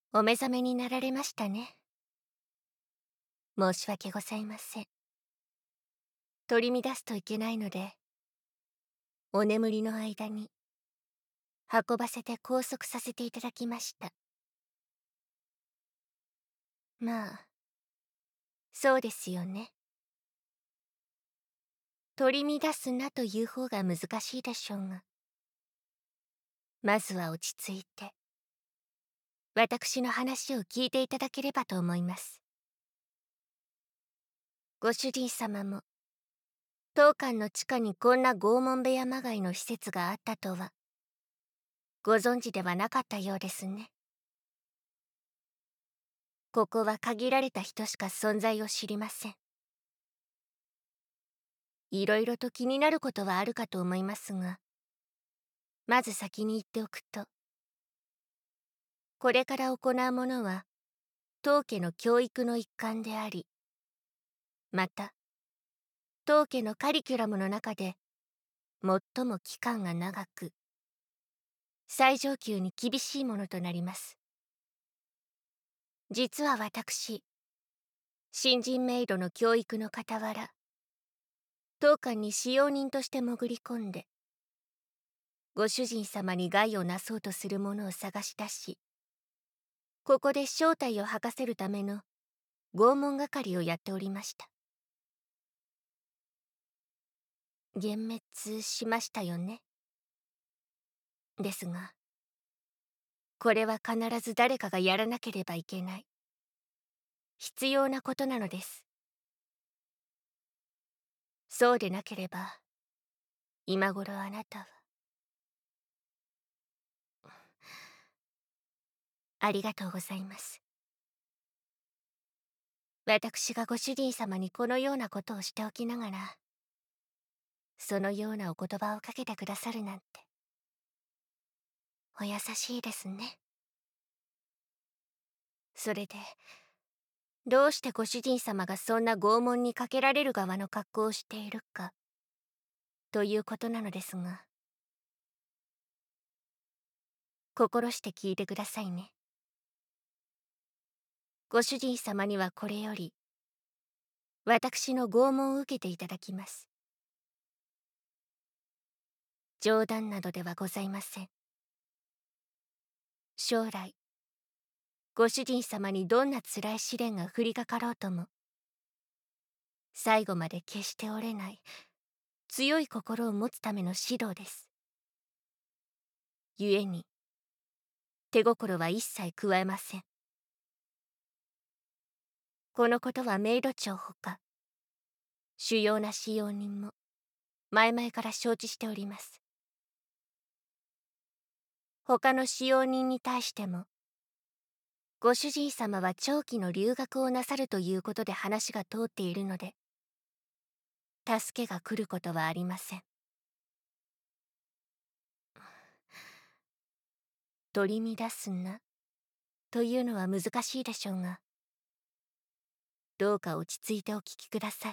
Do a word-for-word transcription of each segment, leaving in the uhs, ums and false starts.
お目覚めになられましたね。申し訳ございません。取り乱すといけないので、お眠りの間に運ばせて拘束させていただきました。まあ、そうですよね。取り乱すなという方が難しいでしょうが、まずは落ち着いて、私の話を聞いていただければと思います。ご主人様も、当館の地下にこんな拷問部屋まがいの施設があったとは、ご存知ではなかったようですね。ここは限られた人しか存在を知りません。いろいろと気になることはあるかと思いますが、まず先に言っておくと、これから行うものは、当家の教育の一環であり、また、当家のカリキュラムの中で、最も期間が長く、最上級に厳しいものとなります。実は私、新人メイドの教育の傍ら、当館に使用人として潜り込んで、ご主人様に害をなそうとする者を探し出し、ここで正体を吐かせるための拷問係をやっておりました。幻滅しましたよね。ですが、これは必ず誰かがやらなければいけない、必要なことなのです。そうでなければ、今頃あなたは。ありがとうございます。私がご主人様にこのようなことをしておきながら、そのようなお言葉をかけてくださるなんて、お優しいですね。それで、どうしてご主人様がそんな拷問にかけられる側の格好をしているか、ということなのですが、心して聞いてくださいね。ご主人様にはこれより、私の拷問を受けていただきます。冗談などではございません。将来、ご主人様にどんな辛い試練が降りかかろうとも、最後まで決して折れない、強い心を持つための指導です。故に、手心は一切加えません。このことはメイド長ほか、主要な使用人も、前々から承知しております。他の使用人に対しても、ご主人様は長期の留学をなさるということで話が通っているので、助けが来ることはありません。取り乱すな、というのは難しいでしょうが、どうか落ち着いてお聞きください。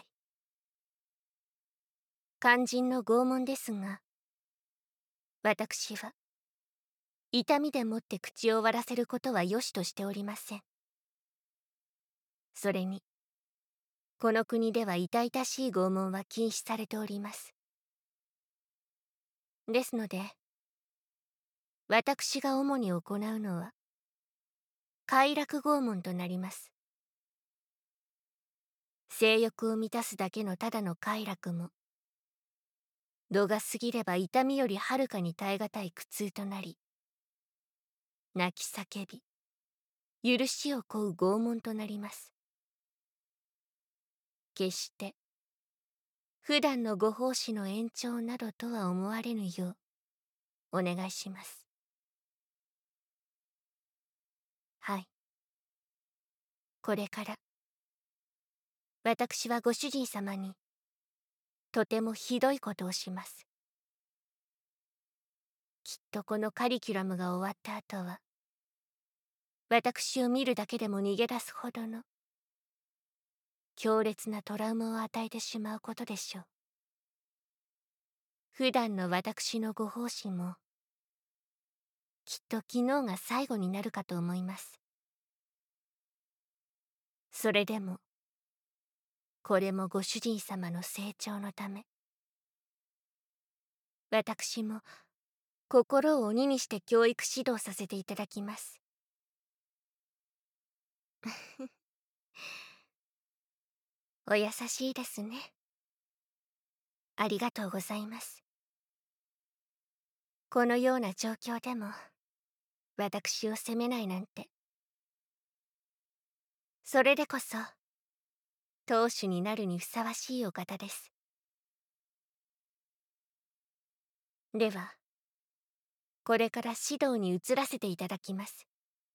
肝心の拷問ですが、私は、痛みでもって口を割らせることは良しとしておりません。それに、この国では痛々しい拷問は禁止されております。ですので、私が主に行うのは、快楽拷問となります。性欲を満たすだけのただの快楽も、度が過ぎれば痛みよりはるかに耐え難い苦痛となり、泣き叫び、許しを請う拷問となります。決して、普段のご奉仕の延長などとは思われぬよう、お願いします。はい。これから、私はご主人様に、とてもひどいことをします。きっとこのカリキュラムが終わった後は、私を見るだけでも逃げ出すほどの、強烈なトラウマを与えてしまうことでしょう。普段の私のご奉仕も、きっと昨日が最後になるかと思います。 それでもこれもご主人様の成長のため、私も心を鬼にして教育指導させていただきます。お優しいですね。ありがとうございます。このような状況でも私を責めないなんて。それでこそ当主になるにふさわしいお方です。ではこれから指導に移らせていただきます。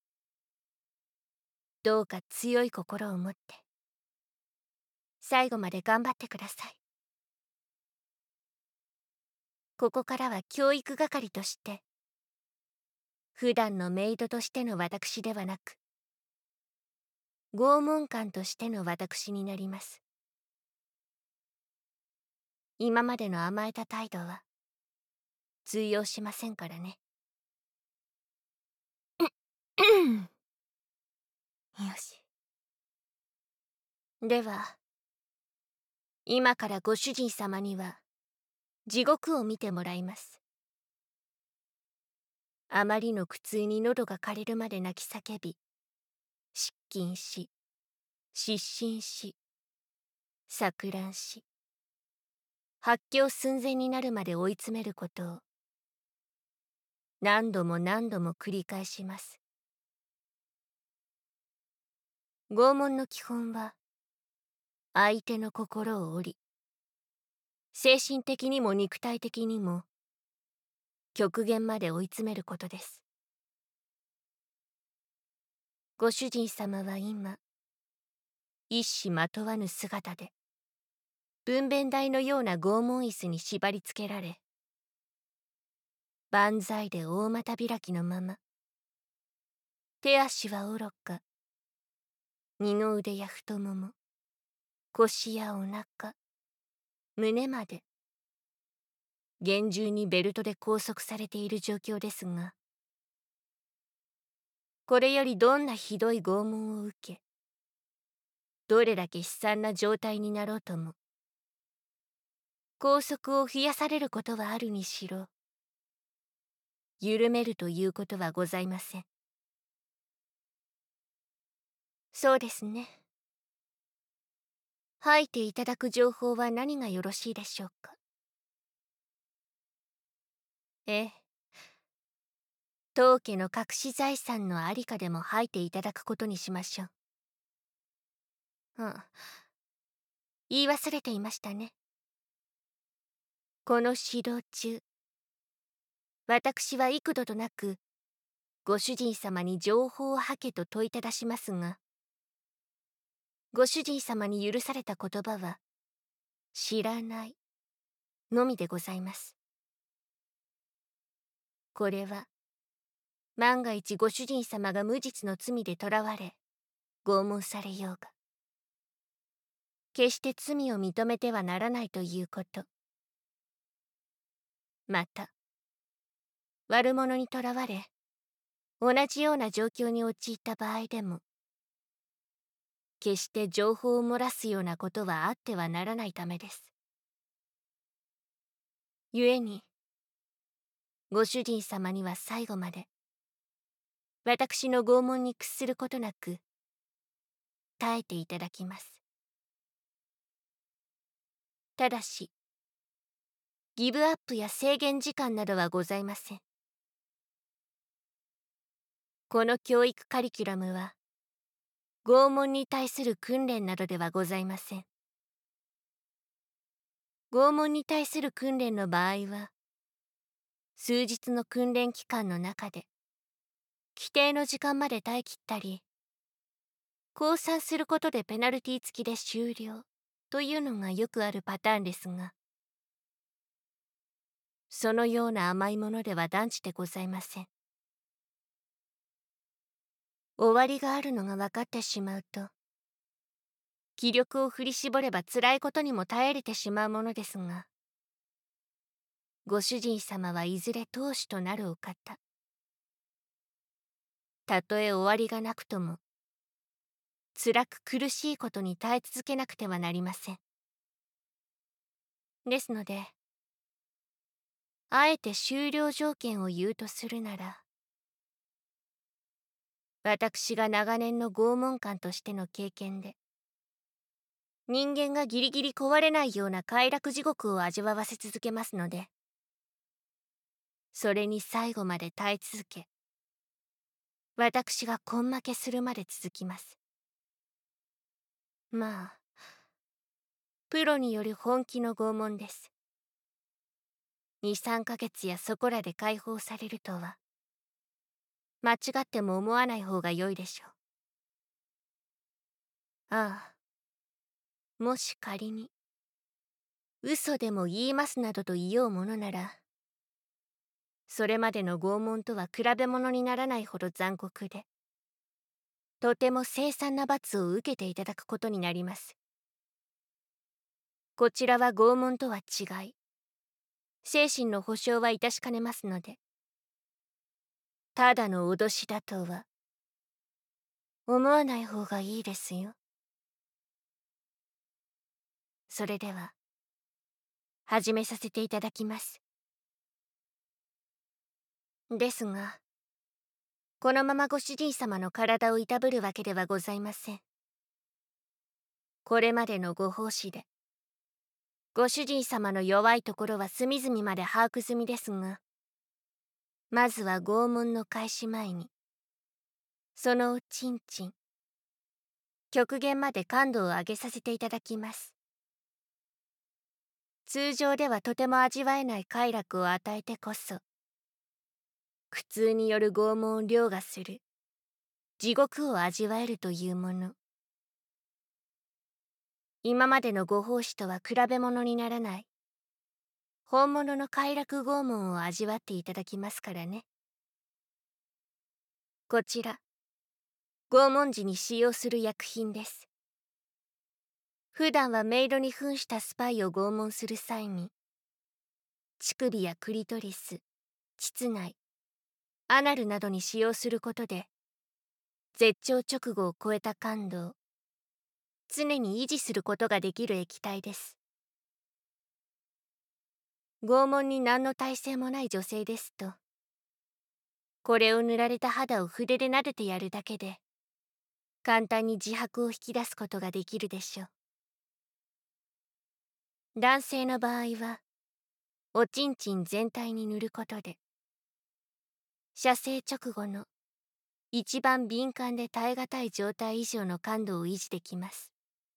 どうか強い心を持って最後まで頑張ってください。ここからは教育係として普段のメイドとしての私ではなく拷問官としての私になります。今までの甘えた態度は通用しませんからね。よし。では今からご主人様には地獄を見てもらいます。あまりの苦痛に喉が枯れるまで泣き叫び、失禁し、失神し、錯乱し、発狂寸前になるまで追い詰めることを何度も何度も繰り返します。拷問の基本は相手の心を折り、精神的にも肉体的にも極限まで追い詰めることです。ご主人様は今一糸まとわぬ姿で分娩台のような拷問椅子に縛り付けられ、万歳で大股開きのまま、手足はおろか二の腕や太もも、腰やお腹、胸まで厳重にベルトで拘束されている状況ですが、これよりどんなひどい拷問を受け、どれだけ悲惨な状態になろうとも、拘束を増やされることはあるにしろ、緩めるということはございません。そうですね。吐いていただく情報は何がよろしいでしょうか。ええ。当家の隠し財産のありかでも吐いていただくことにしましょう。うん。言い忘れていましたね。この指導中、私は幾度となく、ご主人様に情報を吐けと問いただしますが、ご主人様に許された言葉は、知らないのみでございます。これは、万が一ご主人様が無実の罪で捕らわれ、拷問されようが、決して罪を認めてはならないということ。また、悪者に捕らわれ、同じような状況に陥った場合でも、決して情報を漏らすようなことはあってはならないためです。故に、ご主人様には最後まで、私の拷問に屈することなく、耐えていただきます。ただし、ギブアップや制限時間などはございません。この教育カリキュラムは、拷問に対する訓練などではございません。拷問に対する訓練の場合は、数日の訓練期間の中で、規定の時間まで耐え切ったり、降参することでペナルティ付きで終了というのがよくあるパターンですが、そのような甘いものでは断じてございません。終わりがあるのが分かってしまうと、気力を振り絞れば辛いことにも耐えれてしまうものですが、ご主人様はいずれ当主となるお方。たとえ終わりがなくとも、 辛く苦しいことに耐え続けなくてはなりません。ですので、あえて終了条件を言うとするなら、私が長年の拷問官としての経験で、人間がギリギリ壊れないような快楽地獄を味わわせ続けますので、それに最後まで耐え続け、私が根負けするまで続きます。まあ、プロによる本気の拷問です。に、さんかげつやそこらで解放されるとは、間違っても思わない方が良いでしょう。ああ、もし仮に、嘘でも言いますなどと言おうものなら、それまでの拷問とは比べ物にならないほど残酷で、とても凄惨な罰を受けていただくことになります。こちらは拷問とは違い、精神の保障は致しかねますので、ただの脅しだとは思わない方がいいですよ。それでは始めさせていただきます。ですが、このままご主人様の体をいたぶるわけではございません。これまでのご奉仕で、ご主人様の弱いところは隅々まで把握済みですが、まずは拷問の開始前に、そのおちんちん、極限まで感度を上げさせていただきます。通常ではとても味わえない快楽を与えてこそ、苦痛による拷問を凌駕する地獄を味わえるというもの。今までのご奉仕とは比べ物にならない本物の快楽拷問を味わっていただきますからね。こちら、拷問時に使用する薬品です。普段はメイドに扮したスパイを拷問する際に、乳首やクリトリス、膣内、アナルなどに使用することで、絶頂直後を超えた感度を常に維持することができる液体です。拷問に何の耐性もない女性ですと、これを塗られた肌を筆で撫でてやるだけで、簡単に自白を引き出すことができるでしょう。男性の場合は、おちんちん全体に塗ることで、射精直後の一番敏感で耐え難い状態以上の感度を維持できます。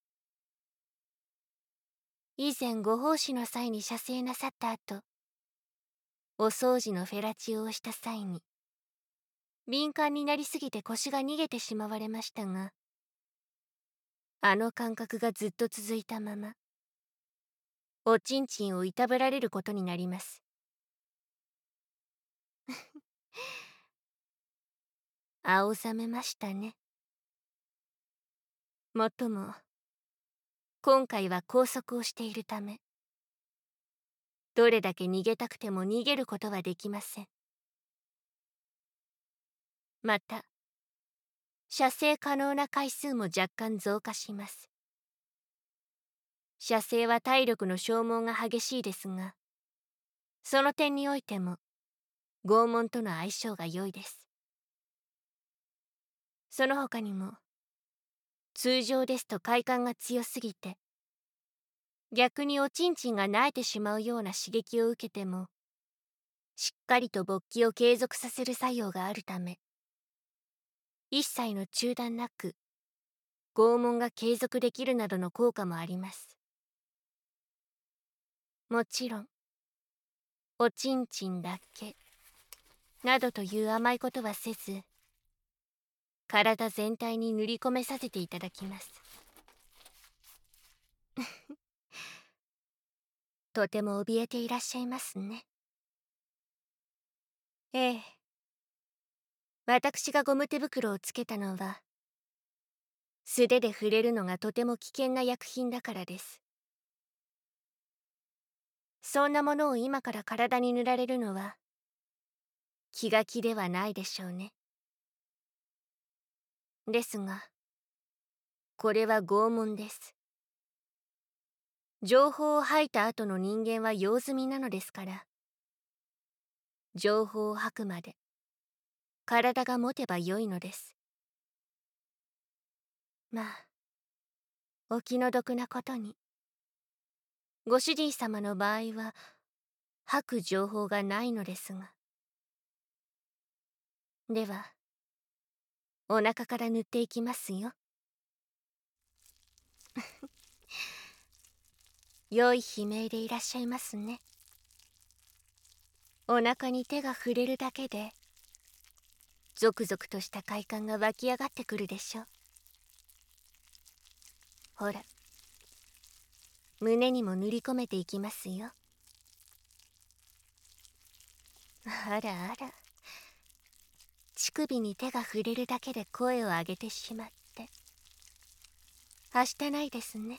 以前ご奉仕の際に射精なさった後、お掃除のフェラチオをした際に、敏感になりすぎて腰が逃げてしまわれましたが、あの感覚がずっと続いたまま、おちんちんをいたぶられることになります。青ざめましたね。もっとも、今回は拘束をしているため、どれだけ逃げたくても逃げることはできません。また、射精可能な回数も若干増加します。射精は体力の消耗が激しいですが、その点においても、拷問との相性が良いです。その他にも、通常ですと快感が強すぎて、逆におちんちんが萎えてしまうような刺激を受けても、しっかりと勃起を継続させる作用があるため、一切の中断なく拷問が継続できるなどの効果もあります。もちろん、おちんちんだけなどという甘いことはせず、体全体に塗り込めさせていただきます。とても怯えていらっしゃいますね。ええ。私がゴム手袋をつけたのは、素手で触れるのがとても危険な薬品だからです。そんなものを今から体に塗られるのは、気が気ではないでしょうね。ですが、 これは拷問です。情報を吐いた後の人間は用済みなのですから、情報を吐くまで体が持てばよいのです。まあ、お気の毒なことに、ご主人様の場合は吐く情報がないのですが。では、お腹から塗っていきますよ。良い悲鳴でいらっしゃいますね。お腹に手が触れるだけでゾクゾクとした快感が湧き上がってくるでしょう。ほら、胸にも塗り込めていきますよ。あらあら、乳首に手が触れるだけで声を上げてしまって、はしたないですね。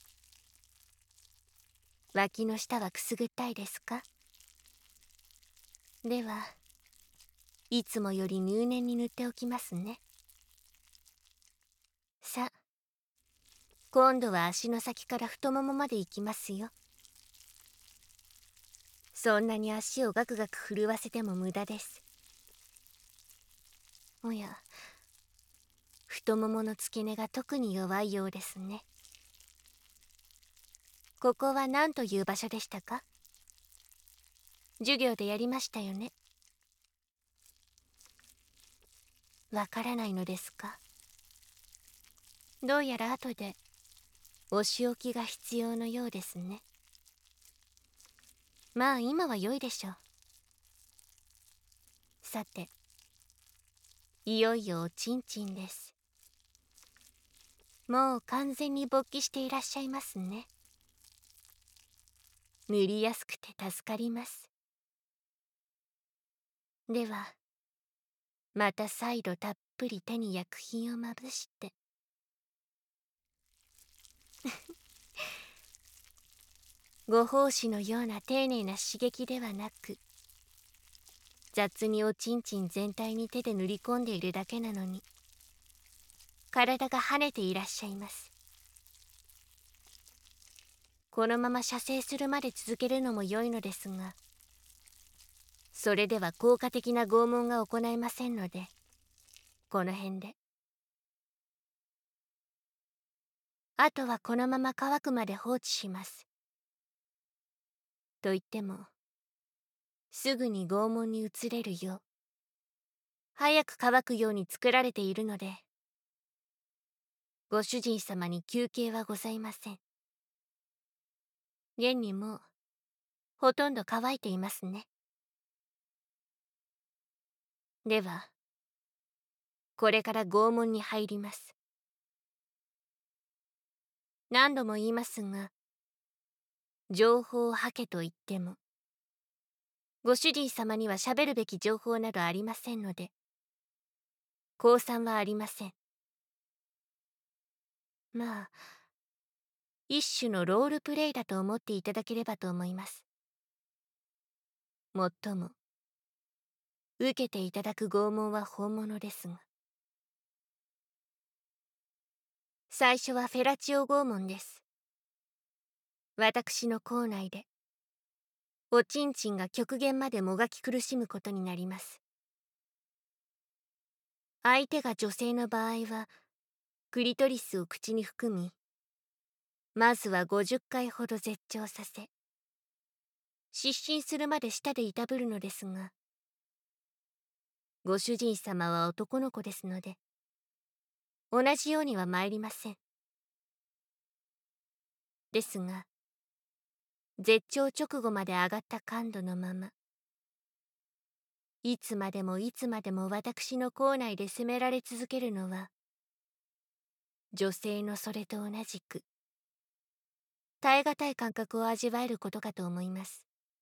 脇の下はくすぐったいですか？では、いつもより入念に塗っておきますね。さあ、今度は足の先から太ももまで行きますよ。そんなに足をガクガク震わせても無駄です。おや、太ももの付け根が特に弱いようですね。ここは何という場所でしたか？授業でやりましたよね。わからないのですか？どうやら後でお仕置きが必要のようですね。まあ今は良いでしょう。さて、いよいよおちんちんです。もう完全に勃起していらっしゃいますね。塗りやすくて助かります。では、また再度たっぷり手に薬品をまぶして。ご奉仕のような丁寧な刺激ではなく、雑におちんちん全体に手で塗り込んでいるだけなのに、体が跳ねていらっしゃいます。このまま射精するまで続けるのも良いのですが、それでは効果的な拷問が行えませんので、この辺で。あとはこのまま乾くまで放置します。と言っても、すぐに拷問に移れるよう、早く乾くように作られているので、ご主人様に休憩はございません。現にもう、ほとんど乾いていますね。では、これから拷問に入ります。何度も言いますが、情報を吐けと言っても、ご主人様には喋るべき情報などありませんので、降参はありません。まあ、一種のロールプレイだと思っていただければと思います。もっとも、受けていただく拷問は本物ですが。最初はフェラチオ拷問です。私の口内で、おちんちんが極限までもがき苦しむことになります。相手が女性の場合は、クリトリスを口に含み、まずはごじゅっかいほど絶頂させ、失神するまで舌でいたぶるのですが、ご主人様は男の子ですので、同じようには参りません。ですが、絶頂直後まで上がった感度のまま、いつまでもいつまでも私の口内で責められ続けるのは、女性のそれと同じく、耐え難い感覚を味わえることかと思います。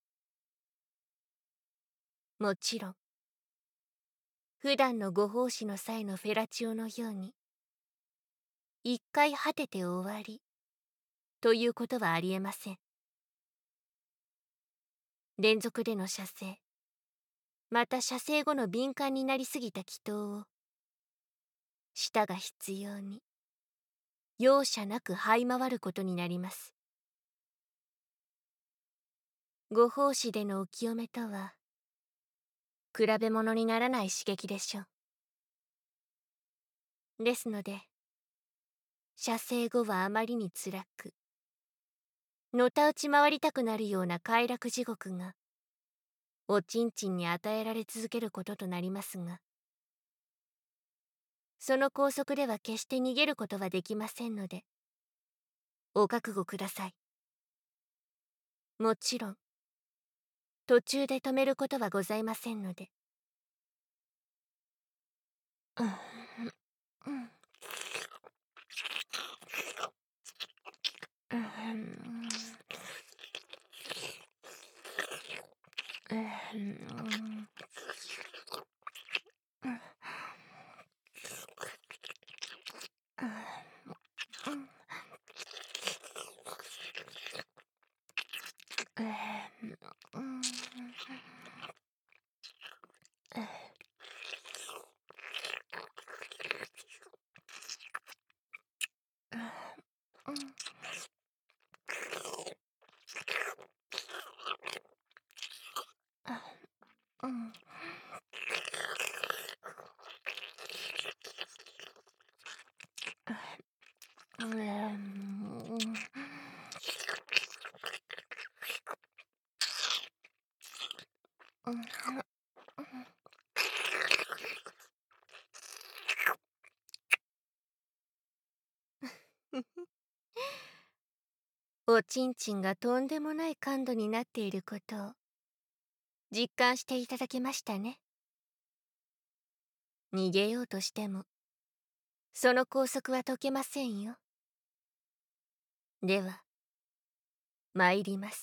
もちろん、普段のご奉仕の際のフェラチオのように、一回果てて終わり、ということはありえません。連続での射精、また射精後の敏感になりすぎた祈祷を、舌が必要に、 容赦なく這い回ることになります。ご奉仕でのお清めとは比べ物にならない刺激でしょう。ですので射精後はあまりにつらく、のたうち回りたくなるような快楽地獄がおちんちんに与えられ続けることとなりますが、その拘束では決して逃げることはできませんのでお覚悟ください。もちろん途中で止めることはございませんので。うんうんうんうんおちんちんがとんでもない感度になっていることを実感していただけましたね。逃げようとしてもその拘束は解けませんよ。では参ります。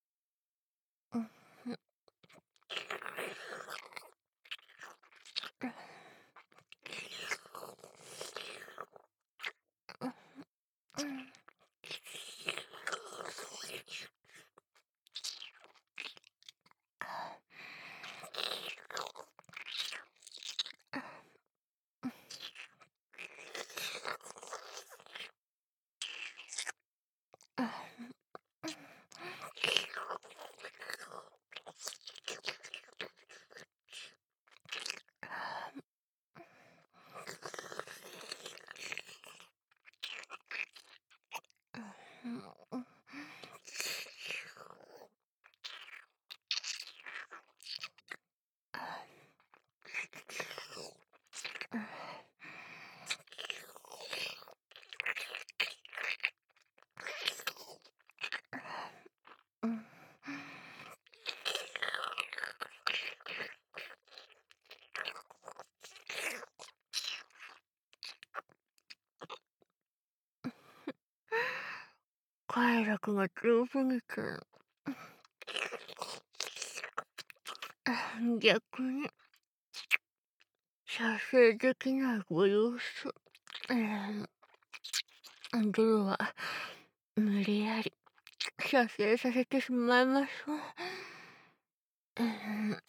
快楽が強すぎて逆に射精できないご様子。では無理やり射精させてしまいましょう。うん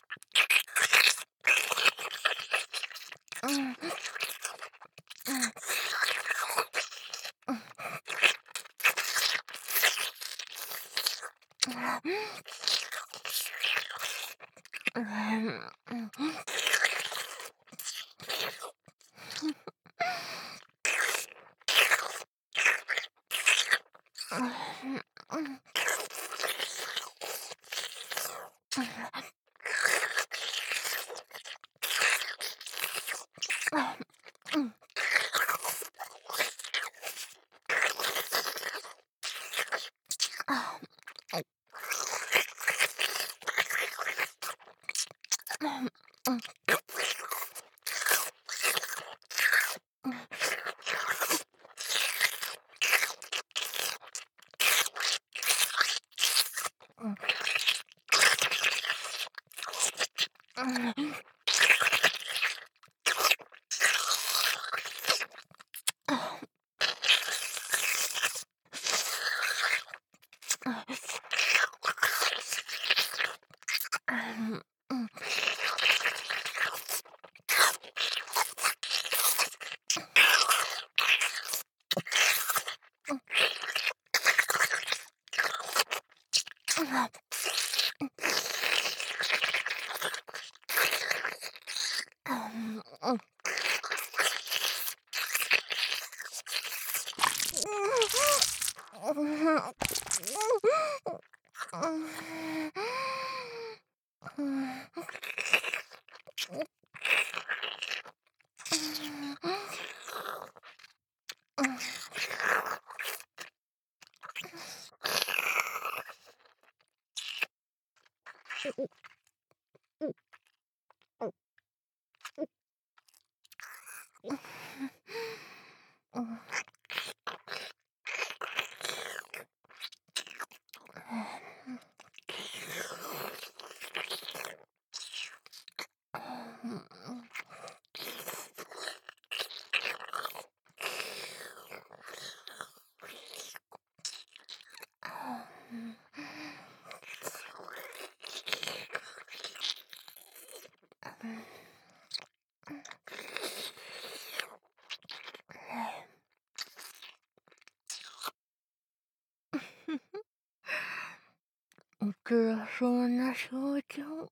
辛そうな表情。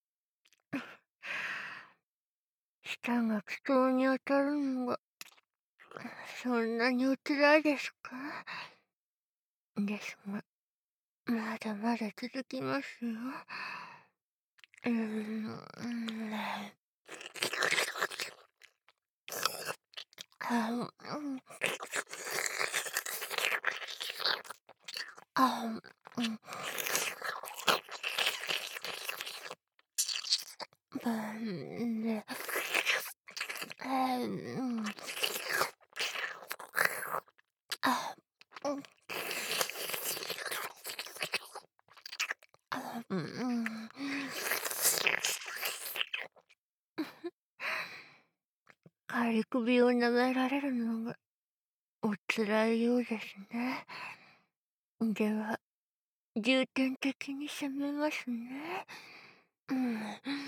舌が気筒に当たるのがそんなにお辛いですか？ですが、まだまだ続きますよ。うーん。あうんあうんうんで、うんあうんうん仮首を舐められるのがお辛いようですね。では、重点的に攻めますね。うん。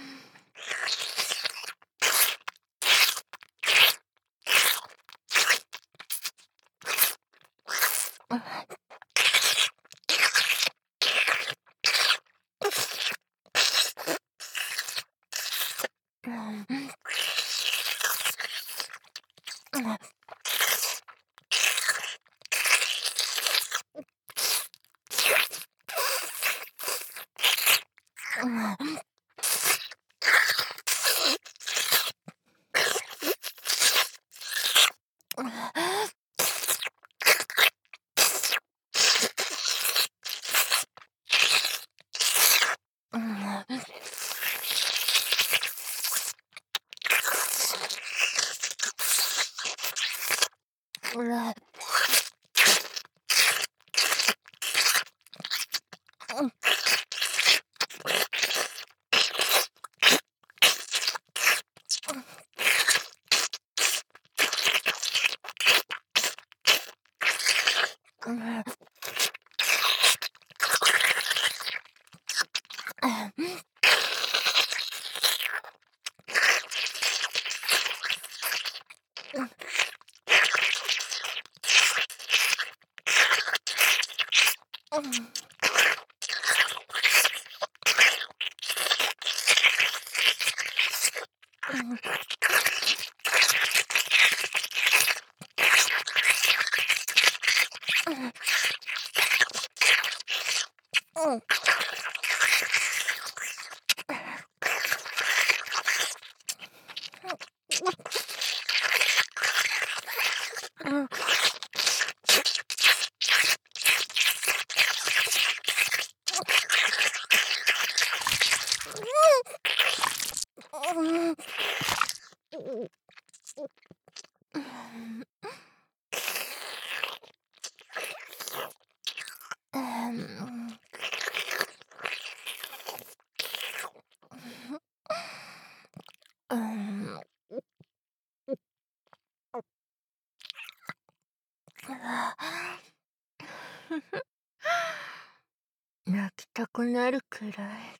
泣きたくなるくらい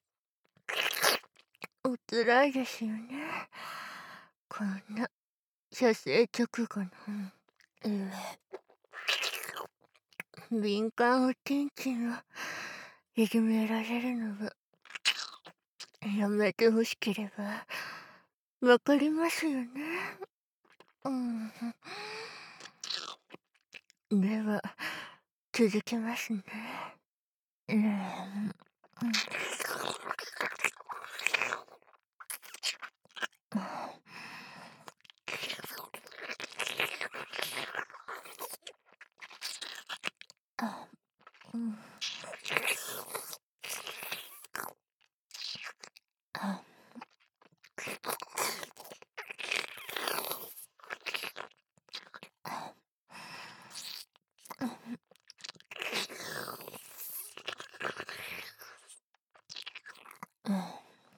お辛いですよね。こんな射精直後の、うん、敏感おちんちんをいじめられるのはやめてほしければわかりますよね。うん。では続けますね。うん。うん。あ、うん。あ。うん。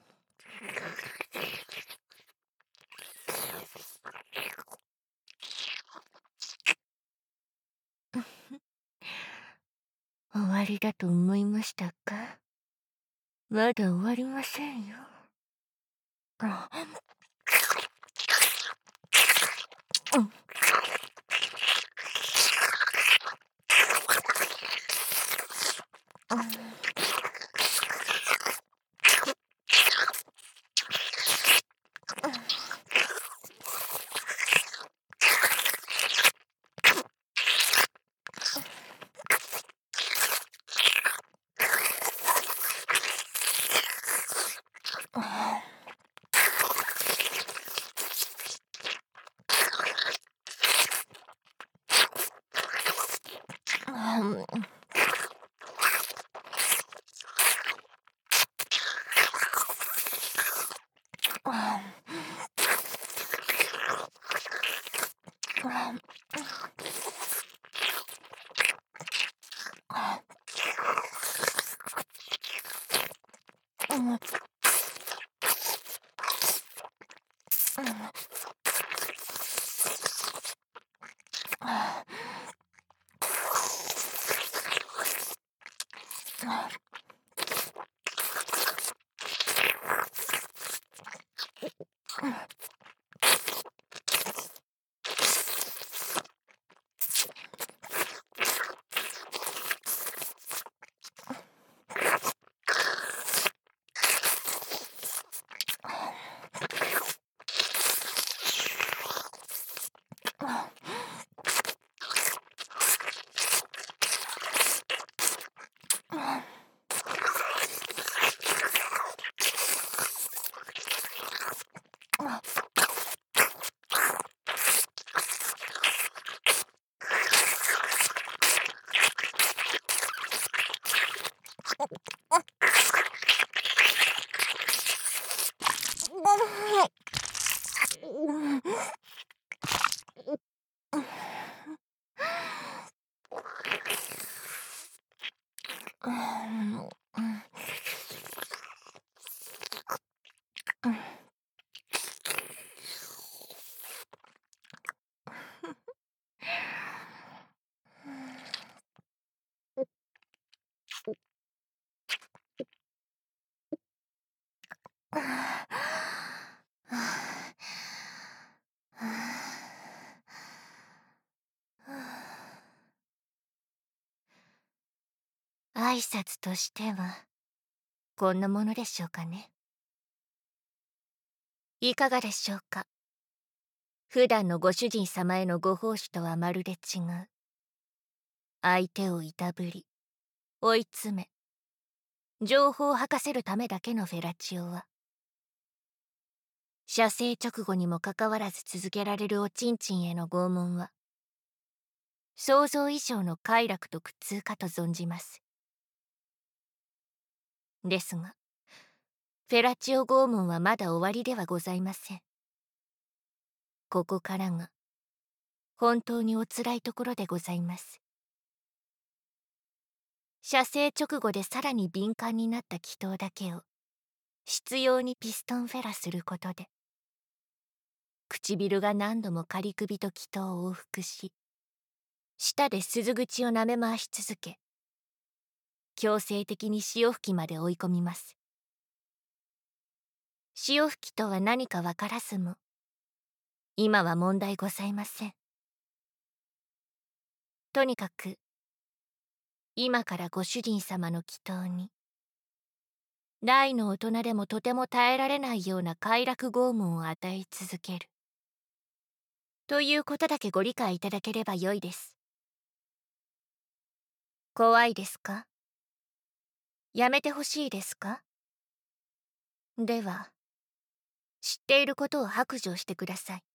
終わりだと思いましたか？まだ終わりませんよ。あ。うん。うん。ああ。うん。ああ。あ。うん。うん。ああ。挨拶としてはこんなものでしょうかね。いかがでしょうか。普段のご主人様へのご奉仕とはまるで違う、相手をいたぶり追い詰め情報を吐かせるためだけのフェラチオは、射精直後にもかかわらず続けられるおちんちんへの拷問は想像以上の快楽と苦痛かと存じます。ですがフェラチオ拷問はまだ終わりではございません。ここからが本当におつらいところでございます。射精直後でさらに敏感になった気筒だけを執拗にピストンフェラすることで、唇が何度も仮首と気筒を往復し、舌で鈴口を舐め回し続け、強制的に潮吹きまで追い込みます。潮吹きとは何かわからずも今は問題ございません。とにかく今からご主人様の祈祷に、大の大人でもとても耐えられないような快楽拷問を与え続ける。ということだけご理解いただければよいです。怖いですか？やめてほしいですか？では、知っていることを白状してください。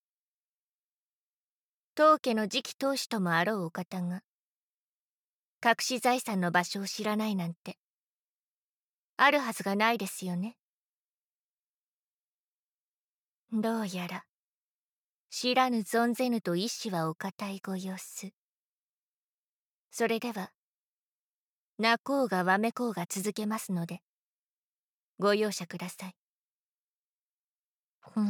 当家の次期当主ともあろうお方が、隠し財産の場所を知らないなんて、あるはずがないですよね。どうやら、知らぬ存ぜぬと意志はお固いご様子。それでは、泣こうがわめこうが続けますので、ご容赦ください。うん。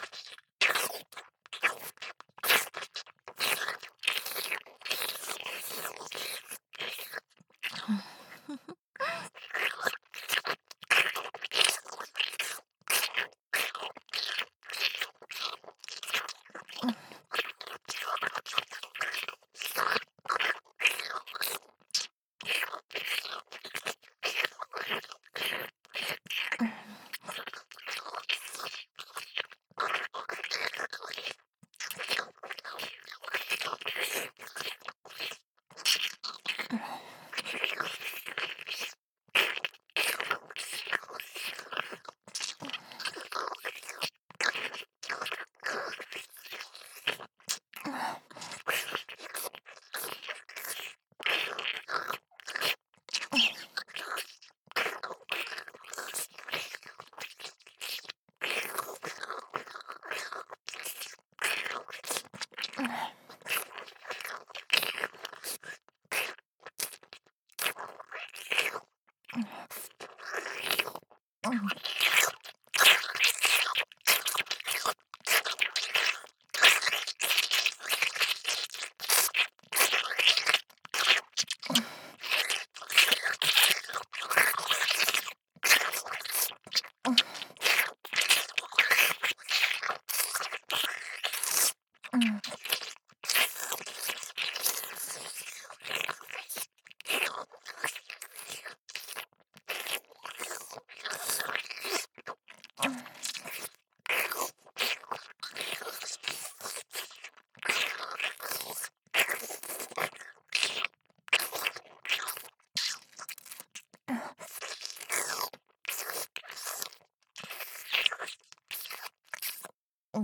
うん。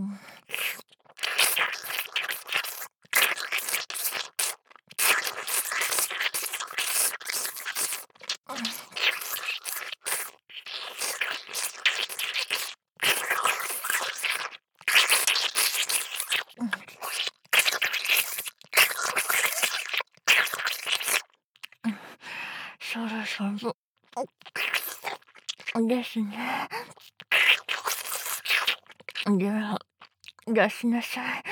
そろそろですね。では、出しなさい。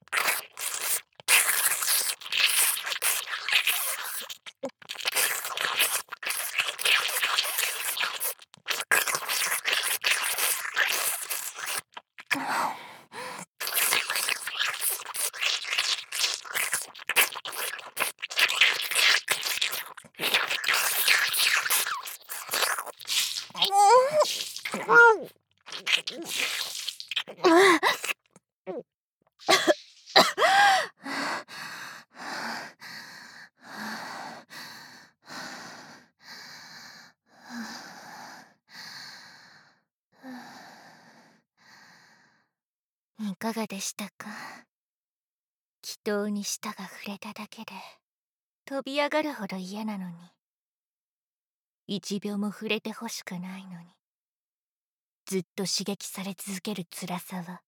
いかがでしたか？祈祷に舌が触れただけで飛び上がるほど嫌なのに、一秒も触れてほしくないのに、ずっと刺激され続ける辛さは、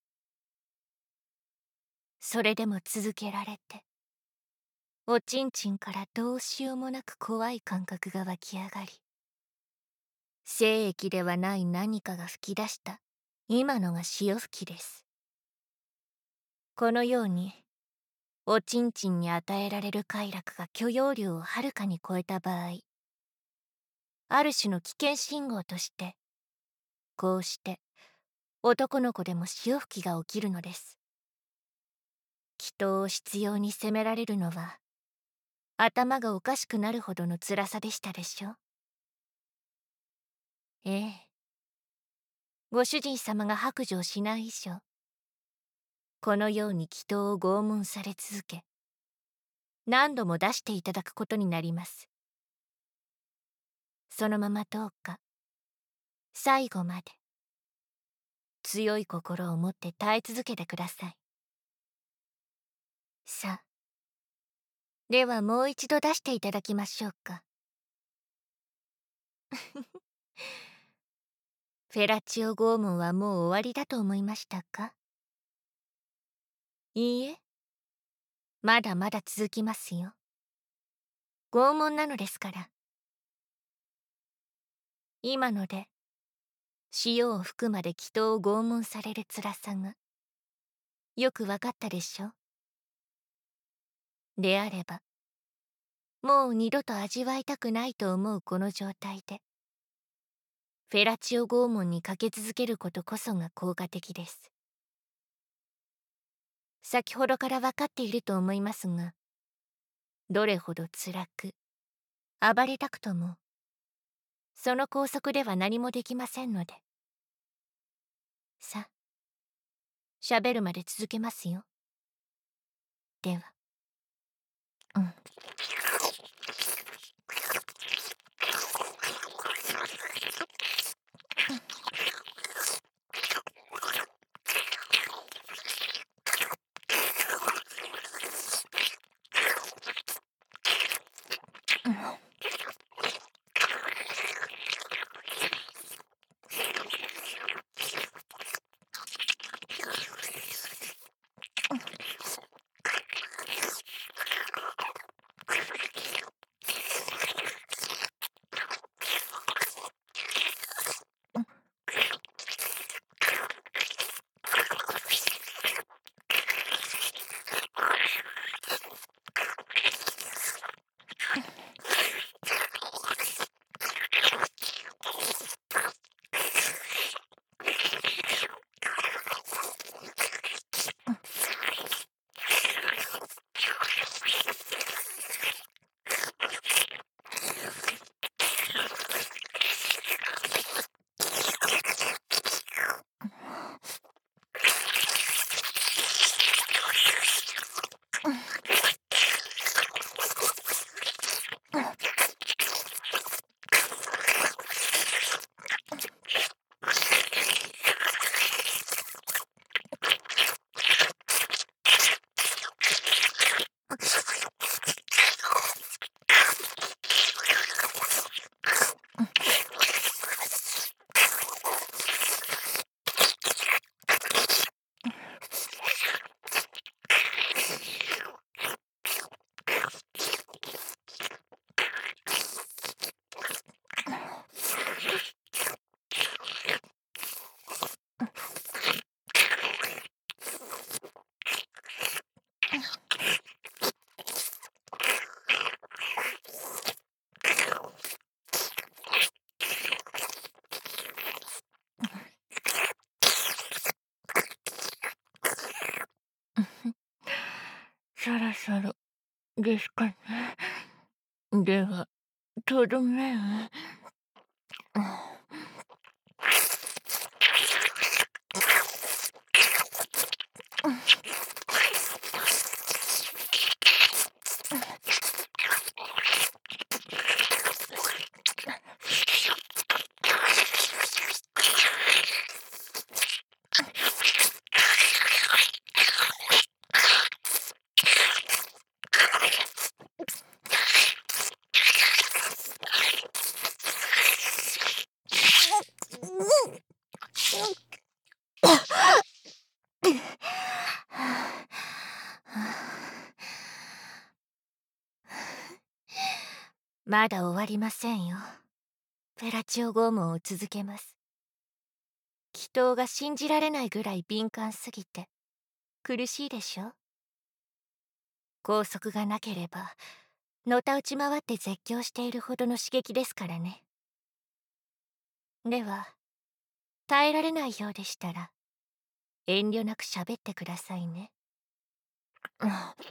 それでも続けられて、おちんちんからどうしようもなく怖い感覚が湧き上がり、精液ではない何かが吹き出した今のが潮吹きです。このようにおちんちんに与えられる快楽が許容量をはるかに超えた場合、ある種の危険信号として、こうして男の子でも潮吹きが起きるのです。祈祷を執拗に責められるのは頭がおかしくなるほどの辛さでしたでしょ。ええ、ご主人様が白状しない以上、このように祈祷を拷問され続け、何度も出していただくことになります。そのままどうか最後まで強い心を持って耐え続けてください。さあ、ではもう一度出していただきましょうか。フェラチオ拷問はもう終わりだと思いましたか？いいえ、まだまだ続きますよ。拷問なのですから。今ので塩を吹くまで祈祷を拷問される辛さがよくわかったでしょ。であればもう二度と味わいたくないと思うこの状態でフェラチオ拷問にかけ続けることこそが効果的です。先ほどから分かっていると思いますが、どれほど辛く暴れたくともその拘束では何もできませんので。さあ、喋るまで続けますよ。では、うん。そろそろですかね。ではとどめを。まだ終わりませんよ。フェラチオ拷問を続けます。祈祷が信じられないぐらい敏感すぎて苦しいでしょ。拘束がなければのたうち回って絶叫しているほどの刺激ですからね。では耐えられないようでしたら遠慮なく喋ってくださいね。